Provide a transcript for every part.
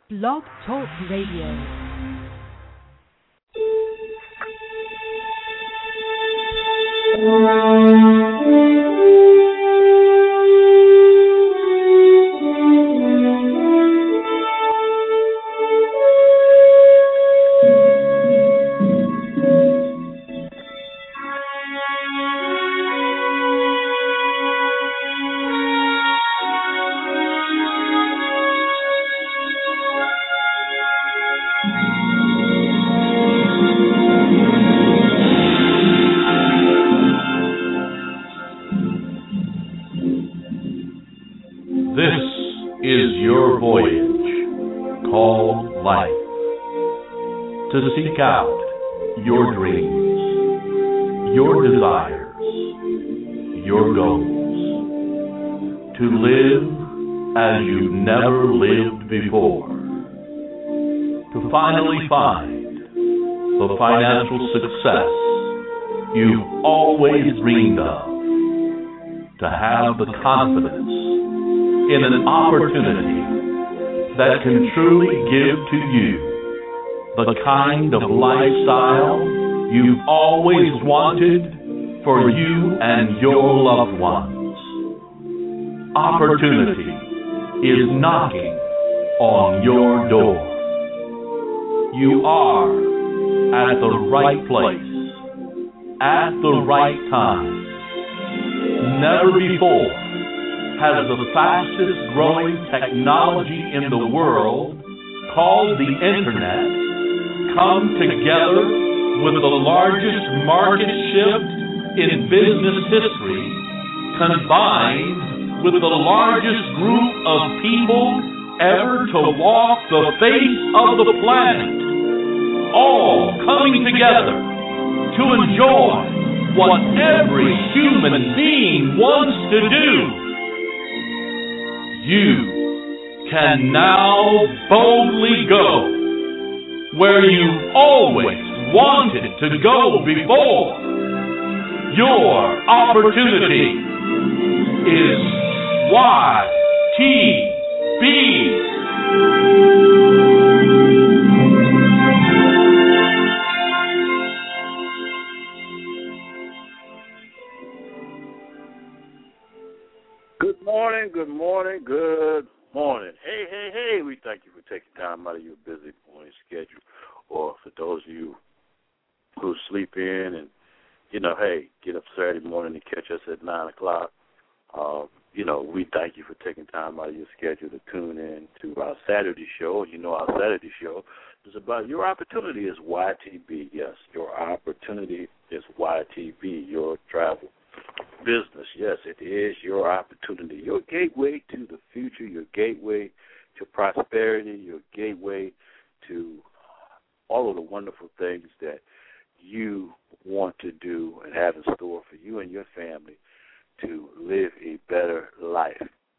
Blog Talk Radio. To seek out your dreams, your desires, your goals, to live as you've never lived before, to finally find the financial success you've always dreamed of, to have the confidence in an opportunity that can truly give to you the kind of lifestyle you've always wanted for you and your loved ones. Opportunity is knocking on your door. You are at the right place, at the right time. Never before has the fastest growing technology in the world, called the Internet, come together with the largest market shift in business history, combined with the largest group of people ever to walk the face of the planet, all coming together to enjoy what every human being wants to do. You can now boldly go where you've always wanted to go before. Your opportunity is YTB. Good morning, good morning, good morning. Hey, we thank you for taking time out of your busy morning schedule, or for those of you who sleep in and, get up Saturday morning and catch us at 9 o'clock. We thank you for taking time out of your schedule to tune in to our Saturday show. Our Saturday show is about your opportunity is YTB. Yes, your opportunity is YTB, your travel business. Yes, it is your opportunity, your gateway to the future, your gateway to prosperity, your gateway to all of the wonderful things that you want to do and have in store for you and your family to live a better life.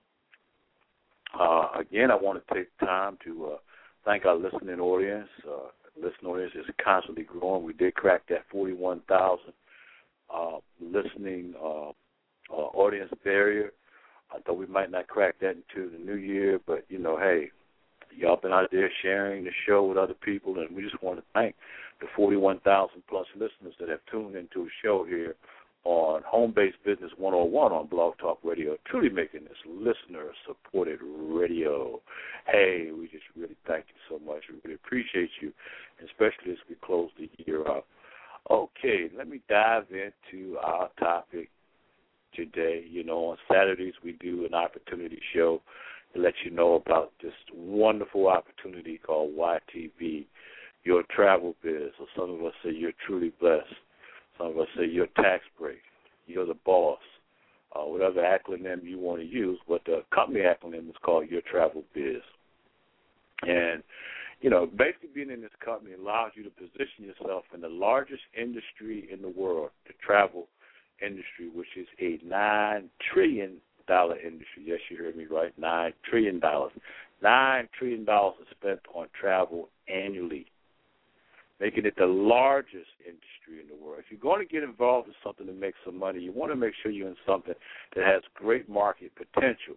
Again, I want to take time to thank our listening audience. Listening audience is constantly growing. We did crack that 41,000 listening audience barrier. I thought we might not crack that into the new year, but, y'all been out there sharing the show with other people, and we just want to thank the 41,000-plus listeners that have tuned into the show here on Home-Based Business 101 on Blog Talk Radio, truly making this listener-supported radio. Hey, we just really thank you so much. We really appreciate you, especially as we close the year out. Okay, let me dive into our topic today. On Saturdays we do an opportunity show to let you know about this wonderful opportunity called YTB, your travel biz. Or some of us say you're truly blessed. Some of us say you're tax break. You're the boss. Whatever acronym you want to use, but the company acronym is called your travel biz. And basically being in this company allows you to position yourself in the largest industry in the world, the travel industry, which is a $9 trillion industry. Yes, you heard me right, $9 trillion. $9 trillion is spent on travel annually, making it the largest industry in the world. If you're going to get involved in something to make some money, you want to make sure you're in something that has great market potential.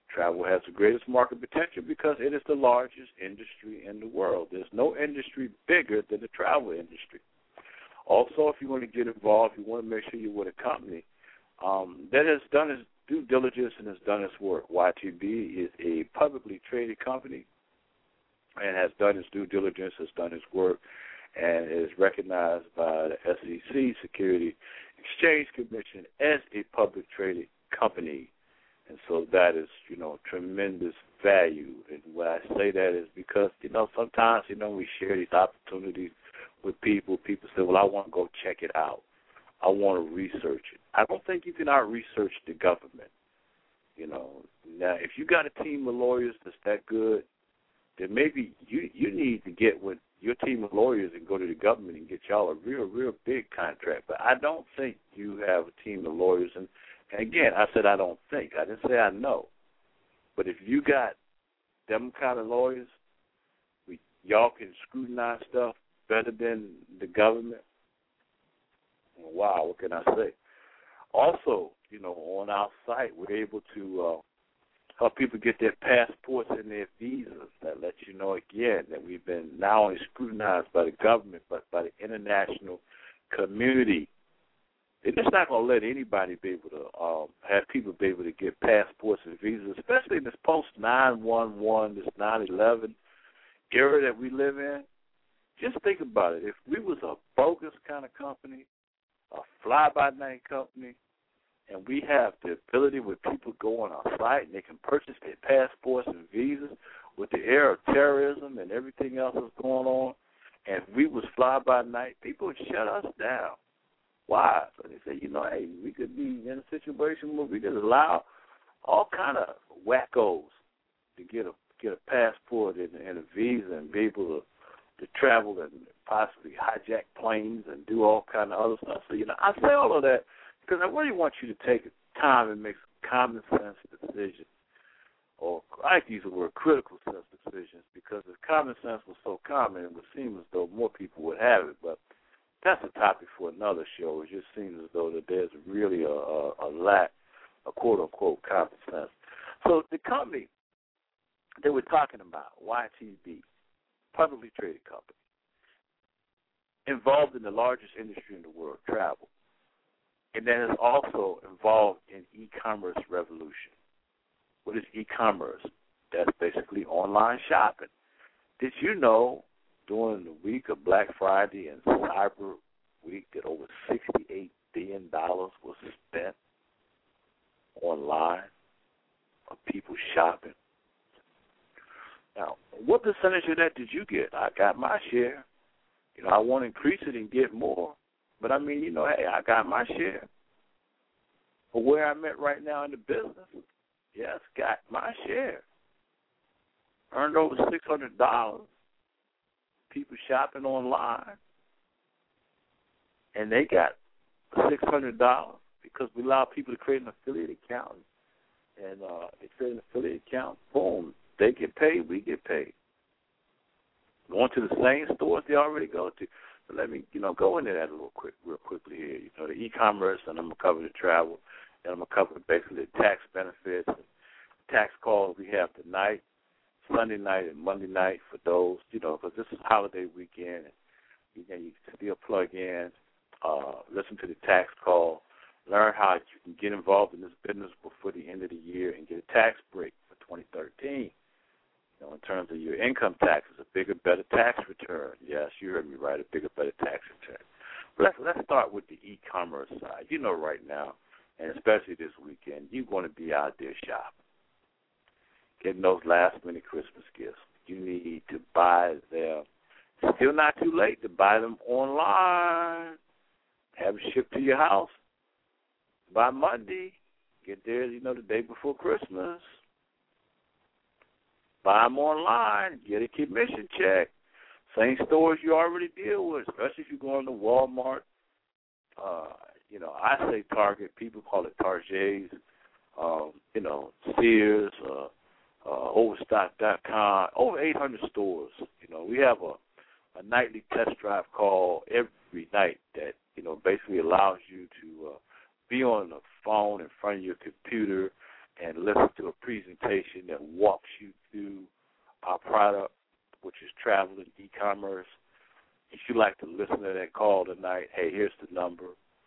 Travel has the greatest market potential because it is the largest industry in the world. There's no industry bigger than the travel industry. Also, if you want to get involved, you want to make sure you're with a company that has done its due diligence and has done its work. YTB is a publicly traded company and has done its due diligence, has done its work, and is recognized by the SEC, Security Exchange Commission, as a public traded company. And so that is, tremendous value. And when I say that is because, sometimes, we share these opportunities with people. People say, well, I want to go check it out. I want to research it. I don't think you can out-research the government. Now, if you got a team of lawyers that's that good, then maybe you need to get with your team of lawyers and go to the government and get y'all a real big contract. But I don't think you have a team of lawyers. And again, I said I don't think. I didn't say I know. But if you got them kind of lawyers, y'all can scrutinize stuff better than the government. Wow, what can I say? Also, on our site, we're able to help people get their passports and their visas. That lets you know, again, that we've been not only scrutinized by the government, but by the international community. They're just not going to let anybody be able to have people be able to get passports and visas, especially in this post-9/11, this 9/11 era that we live in. Just think about it. If we was a bogus kind of company, a fly-by-night company, and we have the ability where people go on our site and they can purchase their passports and visas with the era of terrorism and everything else that's going on, and if we was fly-by-night, people would shut us down. Why? So they say, hey, we could be in a situation where we could allow all kind of wackos to get a passport and a visa and be able to travel and possibly hijack planes and do all kind of other stuff. So, I say all of that because I really want you to take time and make some common sense decisions. Or I like to use the word critical sense decisions because if common sense was so common, it would seem as though more people would have it. But that's a topic for another show. It just seems as though that there's really a lack of quote-unquote common sense. So the company that we're talking about, YTB, publicly traded company, involved in the largest industry in the world, travel, and then is also involved in e-commerce revolution. What is e-commerce? That's basically online shopping. Did you know during the week of Black Friday and Cyber Week that over $68 billion was spent online of people shopping? Now, what percentage of that did you get? I got my share. I want to increase it and get more. But, hey, I got my share. But where I'm at right now in the business, yes, got my share. Earned over $600. People shopping online. And they got $600 because we allow people to create an affiliate account. And they create an affiliate account, boom. They get paid, we get paid. Going to the same stores they already go to. But let me, go into that real quickly here. The e-commerce, and I'm going to cover the travel, and I'm going to cover basically the tax benefits, and tax calls we have tonight, Sunday night and Monday night for those, because this is holiday weekend, and you can still plug in, listen to the tax call, learn how you can get involved in this business before the end of the year and get a tax break for 2013. In terms of your income taxes, a bigger, better tax return. Yes, you heard me right, a bigger, better tax return. But let's start with the e-commerce side. Right now, and especially this weekend, you're going to be out there shopping, getting those last-minute Christmas gifts. You need to buy them. Still not too late to buy them online. Have it shipped to your house by Monday. Get there, the day before Christmas. Buy them online, get a commission check. Same stores you already deal with, especially if you're going to Walmart. I say Target. People call it Targets. Sears, Overstock.com, over 800 stores. We have a nightly test drive call every night that, basically allows you to be on the phone in front of your computer and listen to a presentation that walks you through our product, which is travel and e-commerce. If you'd like to listen to that call tonight, hey, here's the number,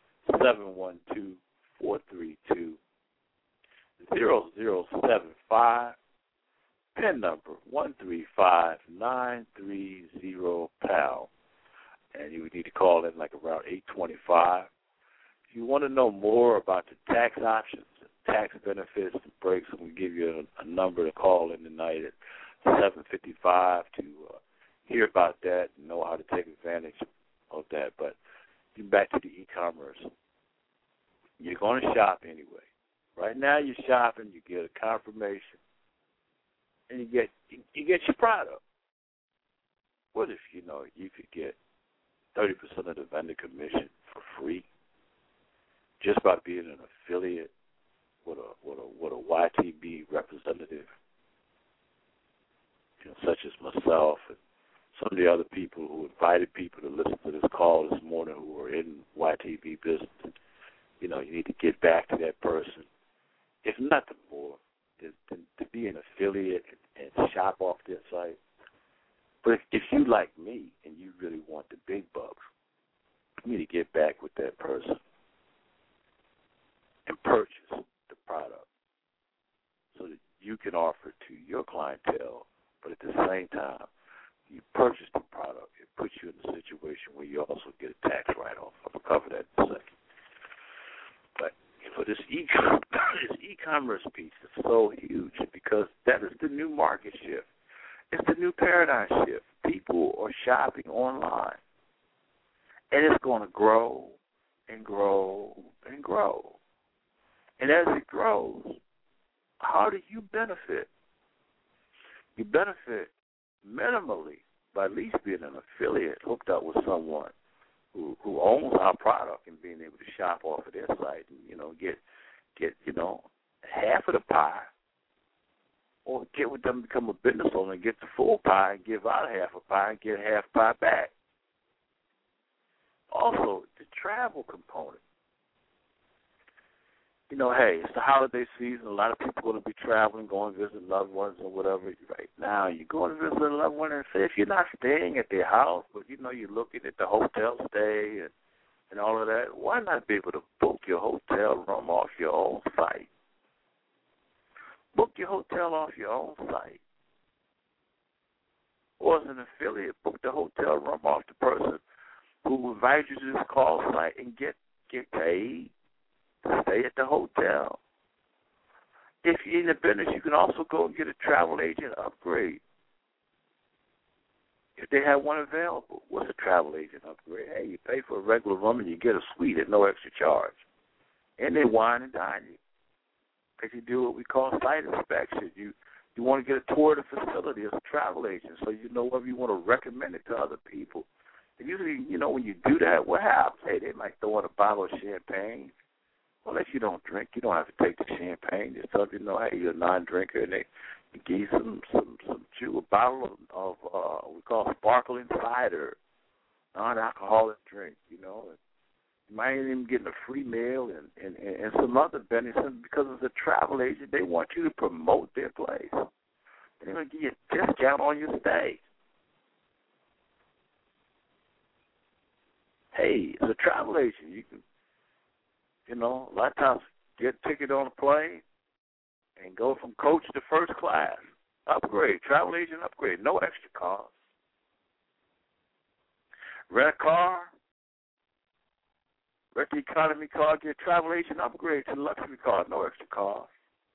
712-432-0075, PIN number 135930#. And you would need to call in like around 8:25. If you want to know more about the tax options, tax benefits, and breaks, I'm going to give you a number to call in tonight at 7:55 to hear about that and know how to take advantage of that. But back to the e-commerce. You're going to shop anyway. Right now you're shopping, you get a confirmation, and you get your product. What if, you could get 30% of the vendor commission for free just by being an affiliate with a YTB representative, such as myself and some of the other people who invited people to listen to this call this morning who are in YTB business. You need to get back to that person, if nothing more, to be an affiliate and shop off their site. But if you like me and you really want the big bucks, you need to get back with that person and purchase the product so that you can offer it to your clientele, but at the same time, you purchase the product. It puts you in a situation where you also get a tax write-off. I'll cover that in a second. But for this e-commerce piece is so huge because that is the new market shift. It's the new paradigm shift. People are shopping online, and it's going to grow and grow and grow. And as it grows, how do you benefit? You benefit minimally by at least being an affiliate hooked up with someone who owns our product and being able to shop off of their site and, get half of the pie, or get with them, become a business owner and get the full pie and give out half a pie and get half pie back. Also, the travel component. Hey, it's the holiday season. A lot of people are going to be traveling, going to visit loved ones or whatever. Right now, you're going to visit a loved one, and say if you're not staying at their house, but you're looking at the hotel stay and all of that, why not be able to book your hotel room off your own site? Book your hotel off your own site. Or as an affiliate, book the hotel room off the person who invites you to this call site and get paid to stay at the hotel. If you're in the business, you can also go and get a travel agent upgrade. If they have one available, what's a travel agent upgrade? Hey, you pay for a regular room and you get a suite at no extra charge. And they wine and dine you. Because you do what we call site inspection. You want to get a tour of the facility as a travel agent so you know whether you want to recommend it to other people. And usually, when you do that, what happens? Hey, they might throw in a bottle of champagne. Well, if you don't drink, you don't have to take the champagne. Just tell them, hey, you're a non-drinker, and they give you a bottle of we call sparkling cider, non-alcoholic drink, You might even get a free meal and some other benefits because as a travel agent, they want you to promote their place. They're going to give you a discount on your stay. Hey, as a travel agent, you can, a lot of times get a ticket on a plane and go from coach to first class. Upgrade, travel agent upgrade, no extra cost. Rent a car, rent the economy car, get a travel agent upgrade to the luxury car, no extra cost.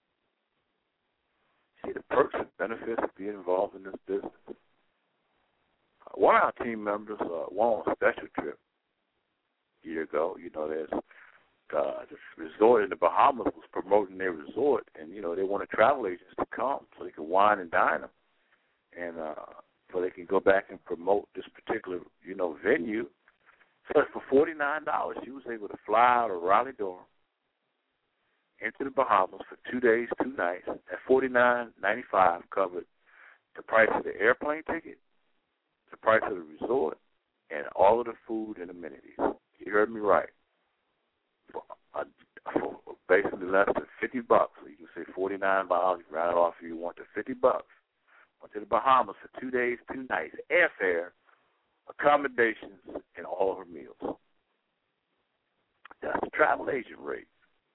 See the perks and benefits of being involved in this business. One of our team members went on a special trip a year ago. There's this resort in the Bahamas was promoting their resort, and they wanted travel agents to come so they could wine and dine them, and so they can go back and promote this particular venue. So for $49, she was able to fly out of Raleigh-Durham into the Bahamas for 2 days, 2 nights. At $49.95 covered the price of the airplane ticket, the price of the resort, and all of the food and amenities. You heard me right. For basically less than $50. So you can say $49. You round it off if you want to $50. Went to the Bahamas for 2 days, 2 nights, airfare, accommodations, and all of her meals. That's the travel agent rate.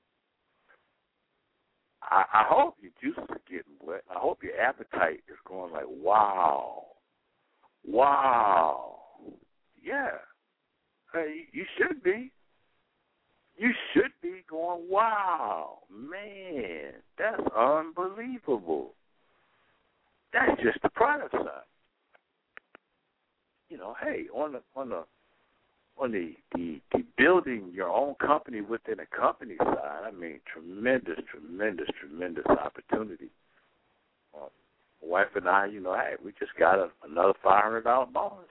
I hope your juices are getting wet. I hope your appetite is going like, wow. Yeah. Hey, you should be. You should be going, wow, man, that's unbelievable. That's just the product side. You know, hey, on the building your own company within a company side, I mean, tremendous opportunity. My wife and I, you know, hey, we just got another $500 bonus.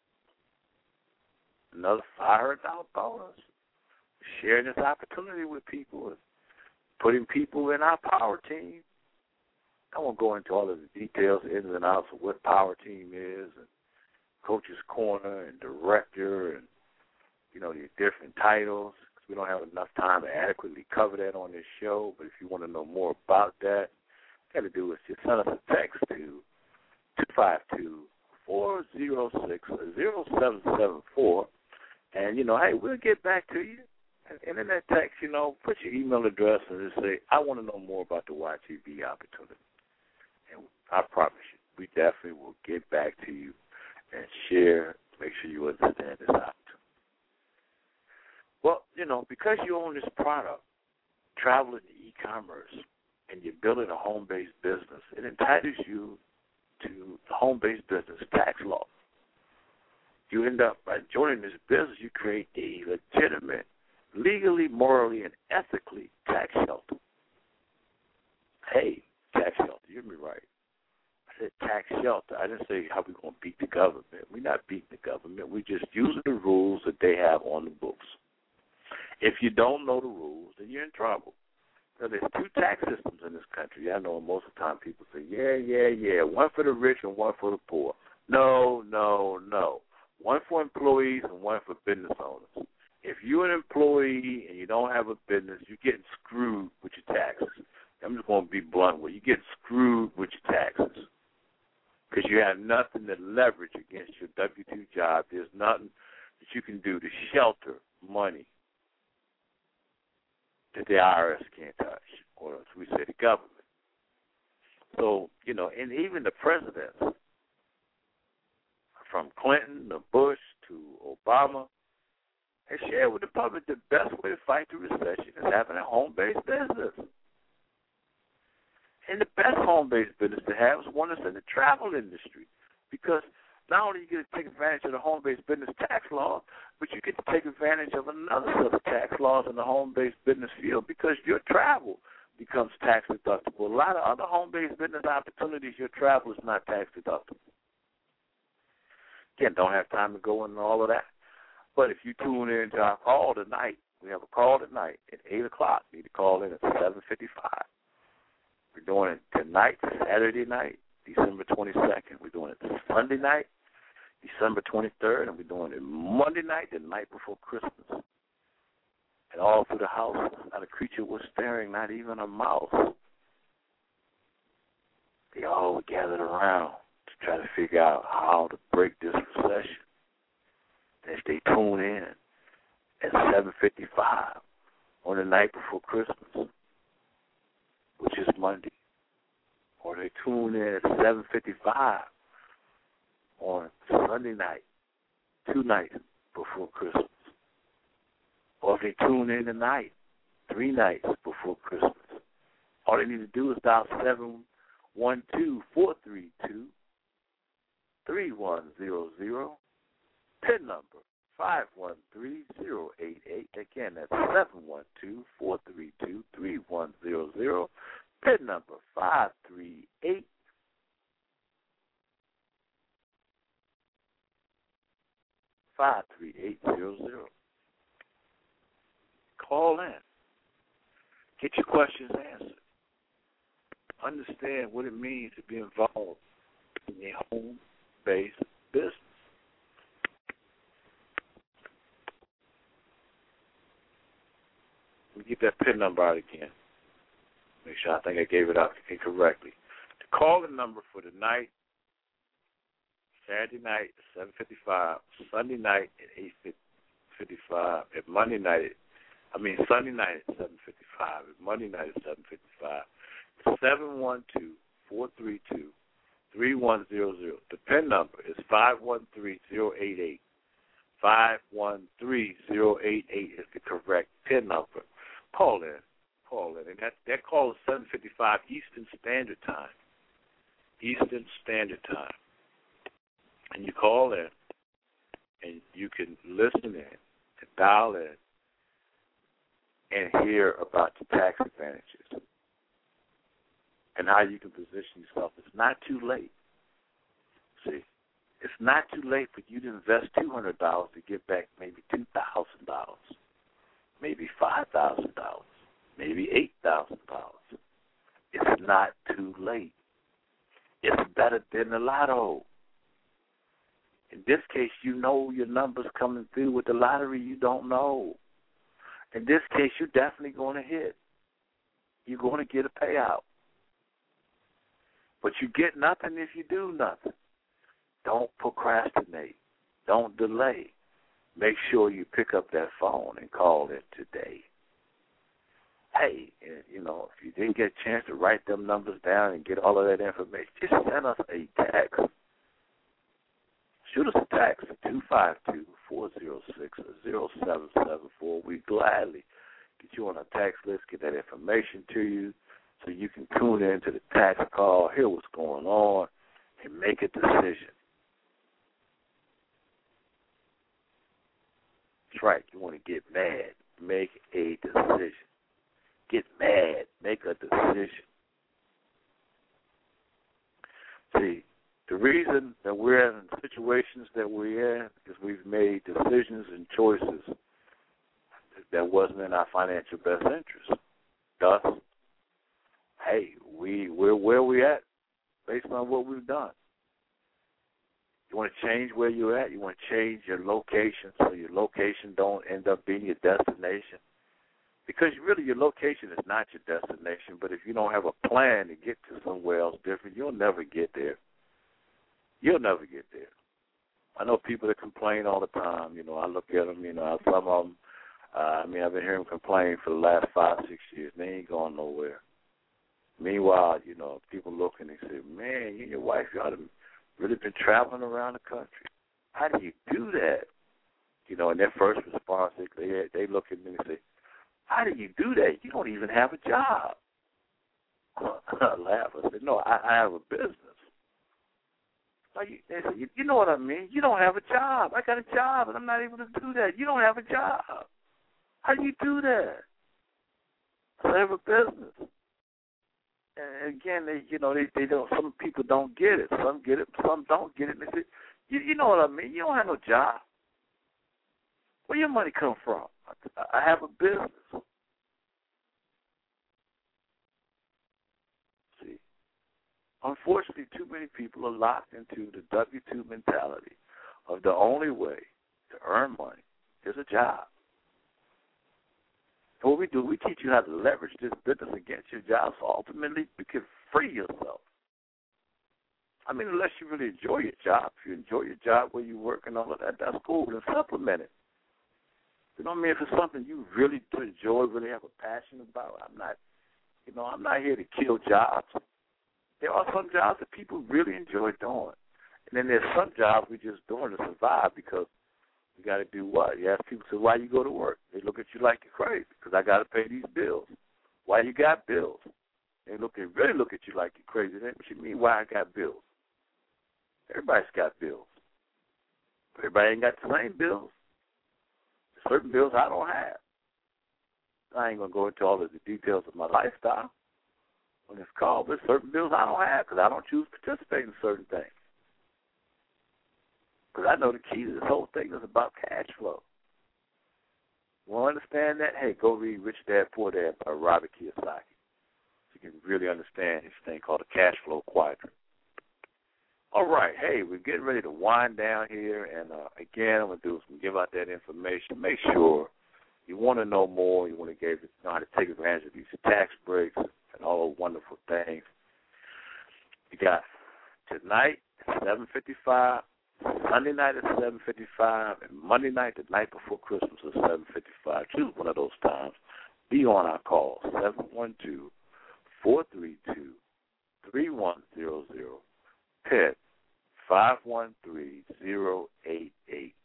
Another $500 bonus. Sharing this opportunity with people and putting people in our power team. I won't go into all of the details, ins and outs of what power team is, and coach's corner, and director, and, you know, the different titles. We don't have enough time to adequately cover that on this show, but if you want to know more about that, all you got to do is just send us a text to 252-406-0774, and, you know, hey, we'll get back to you. And in that text, you know, put your email address and just say, I want to know more about the YTV opportunity. And I promise you, we definitely will get back to you and share, make sure you understand this opportunity. Well, you know, because you own this product, traveling to e-commerce, and you're building a home-based business, it entitles you to the home-based business tax law. You end up, by joining this business, you create a legitimate, legally, morally, and ethically tax shelter. Hey, tax shelter, you hear me right. I said tax shelter. I didn't say how we're going to beat the government. We're not beating the government. We're just using the rules that they have on the books. If you don't know the rules, then you're in trouble. Now, there's 2 tax systems in this country. I know most of the time people say, yeah, one for the rich and one for the poor. No. One for employees and one for business owners. If you're an employee and you don't have a business, you're getting screwed with your taxes. I'm just going to be blunt with you. You're getting screwed with your taxes because you have nothing to leverage against your W-2 job. There's nothing that you can do to shelter money that the IRS can't touch, or as we say, the government. So, you know, and even the presidents, from Clinton to Bush to Obama, and share with the public the best way to fight the recession is having a home-based business. And the best home-based business to have is one that's in the travel industry, because not only you get to take advantage of the home-based business tax law, but you get to take advantage of another set of tax laws in the home-based business field, because your travel becomes tax deductible. A lot of other home-based business opportunities, your travel is not tax deductible. Again, don't have time to go into all of that. But if you tune in to our call tonight, we have a call tonight at 8 o'clock. You need to call in at 7:55. We're doing it tonight, Saturday night, December 22nd. We're doing it Sunday night, December 23rd. And we're doing it Monday night, the night before Christmas. And all through the house, not a creature was stirring, not even a mouse. They all were gathered around to try to figure out how to break this recession. If they tune in at 7:55 on the night before Christmas, which is Monday, or they tune in at 7:55 on Sunday night, 2 nights before Christmas, or if they tune in tonight, 3 nights before Christmas, all they need to do is dial 712-432-3100. PIN number 513088. Again, that's 712-432-3100. PIN number 53800. Call in. Get your questions answered. Understand what it means to be involved in a home-based business. We get that PIN number out again. Make sure I think I gave it out incorrectly. The calling number for the night, Saturday night at 7:55, Sunday night at 8:55, and Sunday night at 7:55, and Monday night at 7:55. 712-432-3100. The PIN number is 513088. 513088 is the correct PIN number. Call in. And that call is 7:55 Eastern Standard Time. And you call in, and you can listen in and dial in and hear about the tax advantages and how you can position yourself. It's not too late. See, it's not too late for you to invest $200 to get back maybe $2,000, maybe $5,000, maybe $8,000. It's not too late. It's better than the lotto. In this case, you know your numbers coming through. With the lottery, you don't know. In this case, you're definitely going to hit. You're going to get a payout. But you get nothing if you do nothing. Don't procrastinate. Don't delay. Make sure you pick up that phone and call in today. Hey, if you didn't get a chance to write them numbers down and get all of that information, just send us a text. Shoot us a text at 252-406-0774. We gladly get you on our tax list, get that information to you so you can tune in to the tax call, hear what's going on, and make a decision. That's right. You want to get mad, make a decision. Get mad, make a decision. See, the reason that we're in the situations that we're in is we've made decisions and choices that wasn't in our financial best interest. Thus, hey, we're where we're at based on what we've done. You want to change where you're at. You want to change your location so your location don't end up being your destination. Because really your location is not your destination, but if you don't have a plan to get to somewhere else different, you'll never get there. You'll never get there. I know people that complain all the time. I look at them, some of them, I've been hearing them complain for the last 5-6 years. They ain't going nowhere. Meanwhile, people look and they say, man, you and your wife, y'all have really been traveling around the country. How do you do that? And their first response, they look at me and say, how do you do that? You don't even have a job. I laugh. I said, no, I have a business. They said, you know what I mean? You don't have a job. I got a job, and I'm not able to do that. You don't have a job. How do you do that? I have a business. And again, they don't. Some people don't get it. Some get it. Some don't get it. And they say, you know what I mean? You don't have no job. Where your money come from? I have a business. See, unfortunately, too many people are locked into the W-2 mentality of the only way to earn money is a job. And what we do, we teach you how to leverage this business against your job so ultimately you can free yourself. Unless you really enjoy your job. If you enjoy your job where you work and all of that, that's cool. And supplement it. You know what I mean? If it's something you really do enjoy, really have a passion about, I'm not here to kill jobs. There are some jobs that people really enjoy doing. And then there's some jobs we just doing to survive because we got to do what? You ask people, so why you go to work? They look at you like you're crazy because I got to pay these bills. Why you got bills? They really look at you like you're crazy. What you mean, why I got bills? Everybody's got bills. Everybody ain't got the same bills. Certain bills I don't have. I ain't going to go into all of the details of my lifestyle on this call, but certain bills I don't have because I don't choose to participate in certain things. Because I know the key to this whole thing is about cash flow. You want to understand that? Hey, go read Rich Dad, Poor Dad by Robert Kiyosaki. So you can really understand this thing called the cash flow quadrant. All right, hey, we're getting ready to wind down here, and again, I'm going to do is give out that information. Make sure you want to know more, you want to know how to take advantage of these tax breaks and all those wonderful things, you got tonight at 7:55, Sunday night at 7:55, and Monday night, the night before Christmas, at 7:55. Choose one of those times. Be on our call, 712-432-3100, PIT 513-088,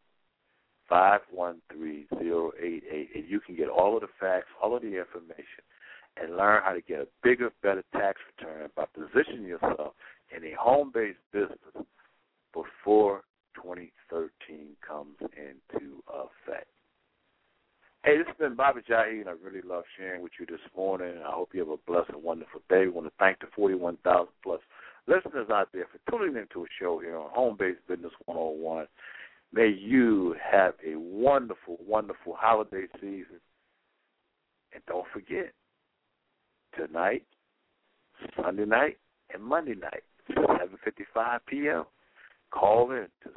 513-088, and you can get all of the facts, all of the information, and learn how to get a bigger, better tax return by positioning yourself in a home-based business before 2013 comes into effect. Hey, this has been Bobby Jahi, and I really love sharing with you this morning. I hope you have a blessed and wonderful day. We want to thank the 41,000-plus listeners out there for tuning into a show here on Home-Based Business 101. May you have a wonderful, wonderful holiday season. And don't forget, tonight, Sunday night, and Monday night, 7:55 p.m., call in to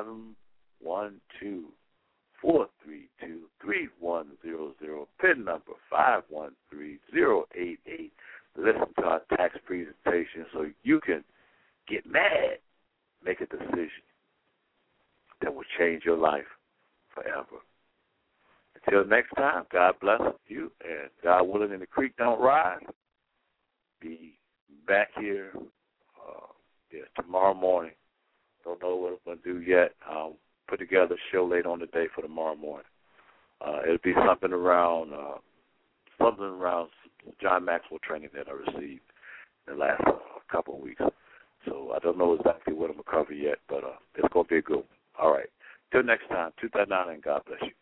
712-432-3100, PIN number 513-088. Listen to our tax presentation so you can get mad, make a decision that will change your life forever. Until next time, God bless you, and God willing, and the creek don't rise. Be back here tomorrow morning. Don't know what I'm going to do yet. I'll put together a show later on today for tomorrow morning. It'll be something around John Maxwell training that I received in the last couple of weeks. So I don't know exactly what I'm going to cover yet, but it's going to be a good one. All right. Till next time, 239, and God bless you.